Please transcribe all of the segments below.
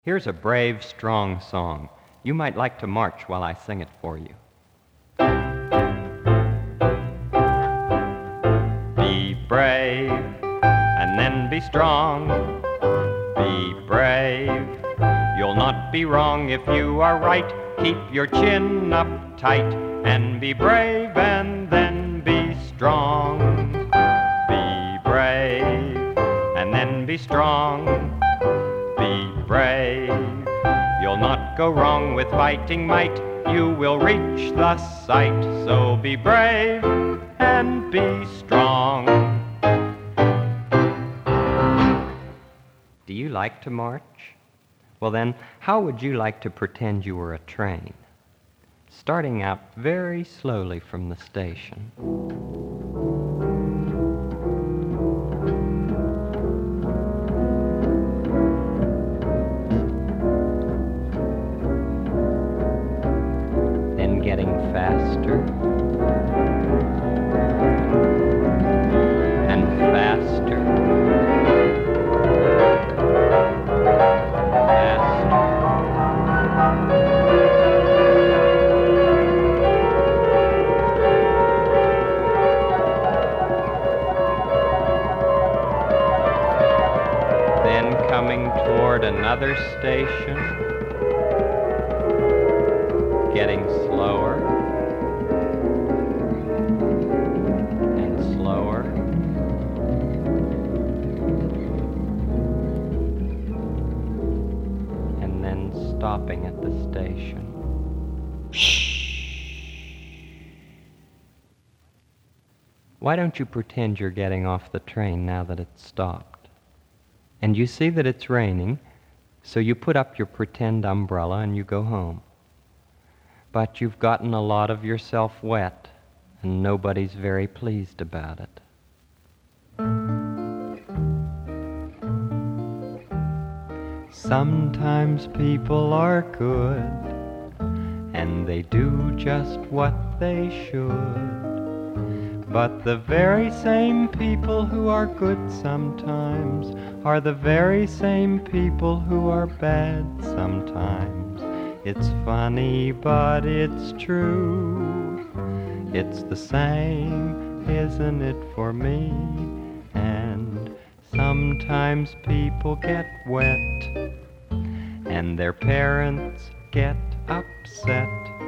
Here's a brave, strong song. You might like to march while I sing it for you. Be brave, and then be strong. Be brave, you'll not be wrong if you are right. Keep your chin up tight, and be brave, and then be strong. Be brave, and then be strong. Be brave, you'll not go wrong with fighting might. You will reach the sight, so be brave and be strong. Do you like to march? Well then, how would you like to pretend you were a train? Starting out very slowly from the station. Getting faster and faster, faster. Then coming toward another station, getting slower and slower, and then stopping at the station. Why don't you pretend you're getting off the train now that it's stopped? And you see that it's raining, so you put up your pretend umbrella and you go home. But you've gotten a lot of yourself wet, and nobody's very pleased about it. Sometimes people are good, and they do just what they should. But the very same people who are good sometimes are the very same people who are bad sometimes. It's funny, but it's true. It's the same, isn't it, for me? And sometimes people get wet, and their parents get upset.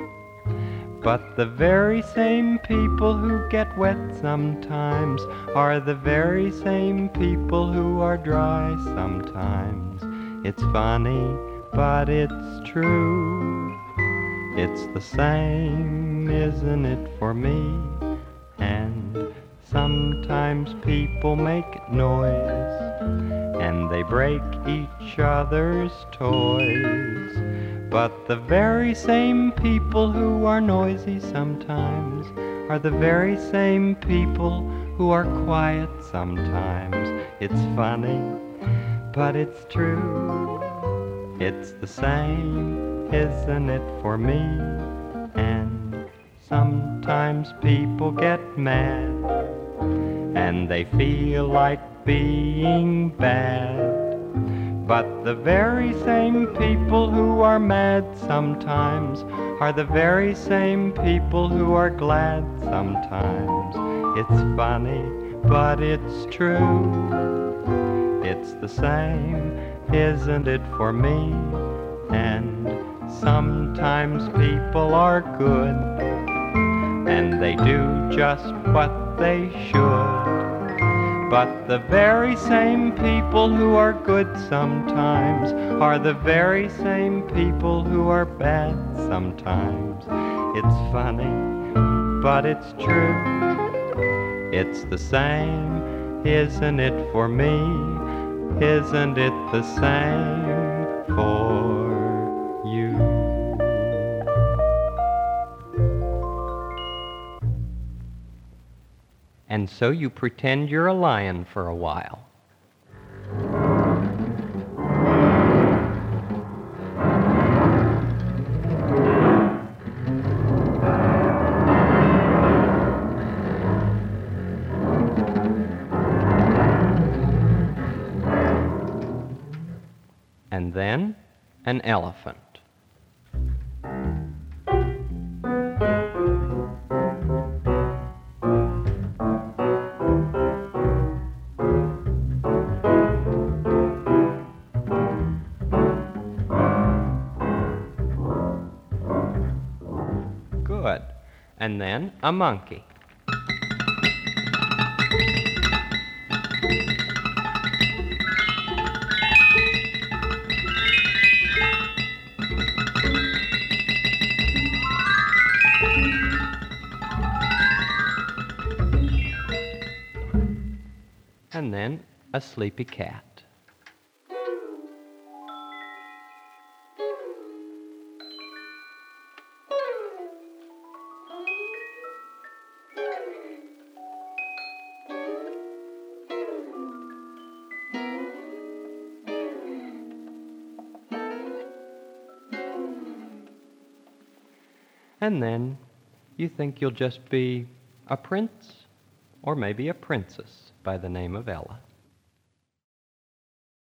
But the very same people who get wet sometimes are the very same people who are dry sometimes. It's funny, but it's true. It's the same, isn't it, for me? And sometimes people make noise, and they break each other's toys. But the very same people who are noisy sometimes are the very same people who are quiet sometimes. It's funny, but it's true. It's the same, isn't it, for me? And sometimes people get mad, and they feel like being bad. But the very same people who are mad sometimes are the very same people who are glad sometimes. It's funny, but it's true. It's the same, isn't it, for me? And sometimes people are good, and they do just what they should. But the very same people who are good sometimes are the very same people who are bad sometimes. It's funny, but it's true. It's the same, isn't it, for me? Isn't it the same for you? And so you pretend you're a lion for a while. And then an elephant. Good. And then a monkey. And then a sleepy cat. And then you think you'll just be a prince or maybe a princess by the name of Ella.